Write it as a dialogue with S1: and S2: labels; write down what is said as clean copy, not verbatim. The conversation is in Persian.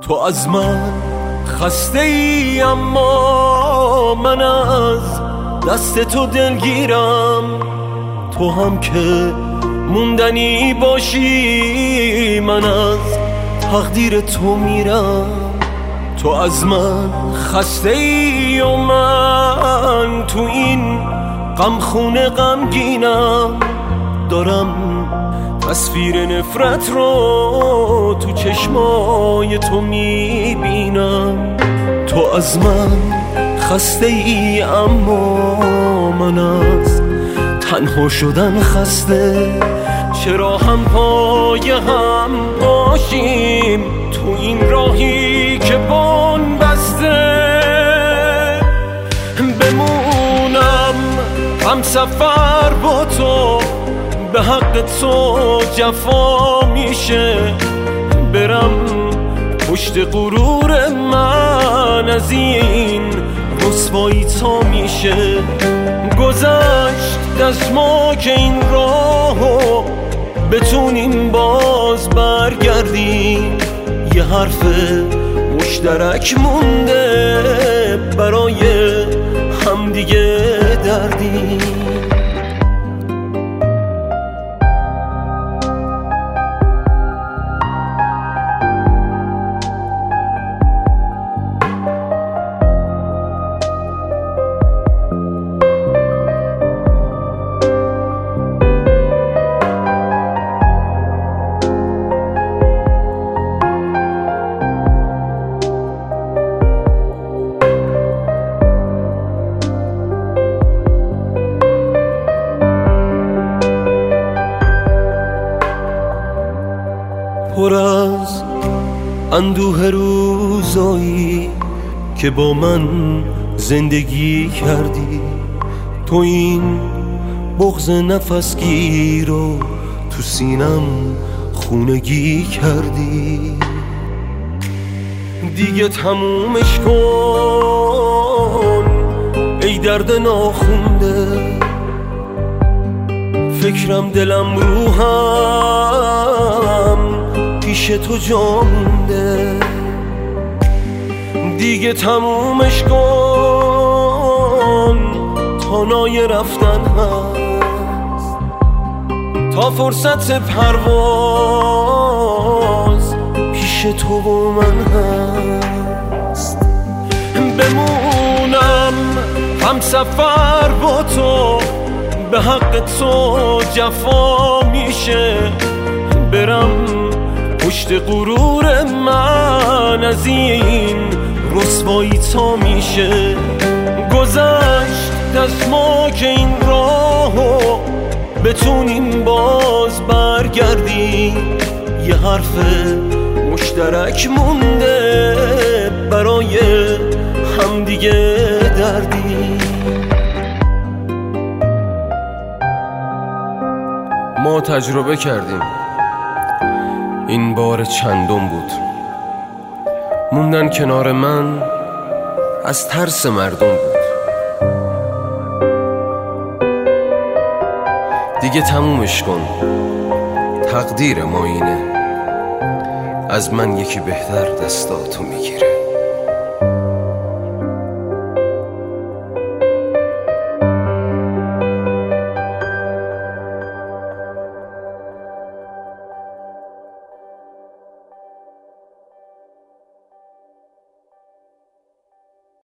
S1: تو از من خسته ای اما من از دست تو دلگیرم. تو هم که موندنی باشی من از تقدیر تو میرم. تو از من خسته ای و من تو این غمخونه غمگینم. دارم تصویر نفرت رو تو چشمای تو میبینم. تو از من خسته ای اما من از تنها شدن خسته. چرا هم پای هم باشیم تو این راهی که بن بسته. بمونم هم سفر با تو به حق تو جفا میشه. برم پشت غرور من از این رسوایی تا میشه. گذشت از ما که این راهو بتونیم باز برگردیم. یه حرف مشترک مونده برای همدیگه دردیم. پر از اندوه روزایی که با من زندگی کردی. تو این بغض نفسگیر رو تو سینم خونگی کردی. دیگه تمومش کن ای درد ناخونده. فکرم دلم روحم پیش تو جا مونده. دیگه تمومش کن تا نای رفتن هست. تا فرصت پرواز پیش تو و من هست. بمونم هم سفر با تو به حق تو جفا میشه. برم پشت غرور من از این رسوایی تا میشه. گذشت از ما که این راهو بتونیم باز برگردیم. یه حرف مشترک مونده برای همدیگه دردیم.
S2: ما تجربه کردیم این بار چندم بود. موندن کنار من از ترس مردم بود. دیگه تمومش کن تقدیر ما اینه. از من یکی بهتر دستاتو میگیره.